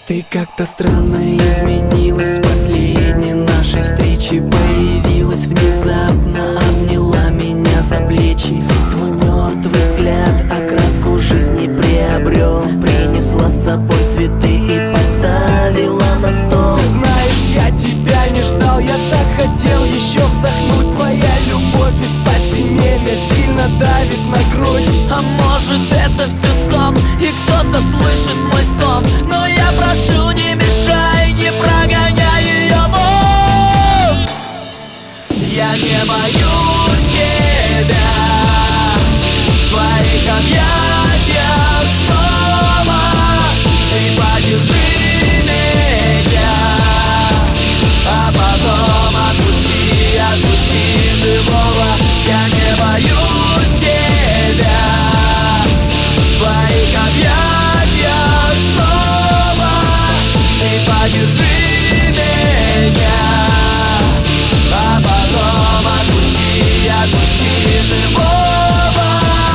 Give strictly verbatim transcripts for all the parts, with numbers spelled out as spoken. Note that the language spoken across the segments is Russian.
Ты как-то странно изменилась с последней нашей встречи. Появилась внезапно, обняла меня за плечи. Твой мертвый взгляд окраску жизни приобрел. Принесла с собой цветы и поставила на стол. Ты знаешь, я тебя не ждал, я так хотел еще вздохнуть. Твоя любовь из подземелья сильно давит на грудь. А может это все сон, и кто-то слышит мой стон. Но я прошу, не мешай, не прогоняй ее вон. Я не боюсь тебя, в твоих объятиях снова. Ты подержи меня, а потом отпусти, отпусти живого. Я не боюсь тебя, в твоих объятиях снова. Ты подержи меня, а потом отпусти, отпусти живого.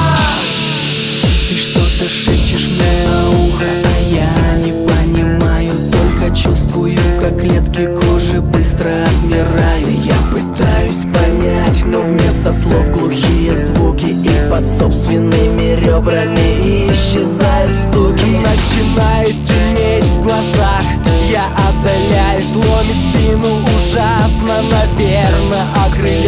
Ты что-то шепчешь мне на ухо, а я не понимаю. Только чувствую, как клетки кожи быстро отмирают. Я пытаюсь понять, но вместо слов глухие звуки. И под собственными ребрами исчезают стуки. Начинает темнеть в глазах, я отдаляюсь. Сломить спину ужасно, наверное, окрыляюсь.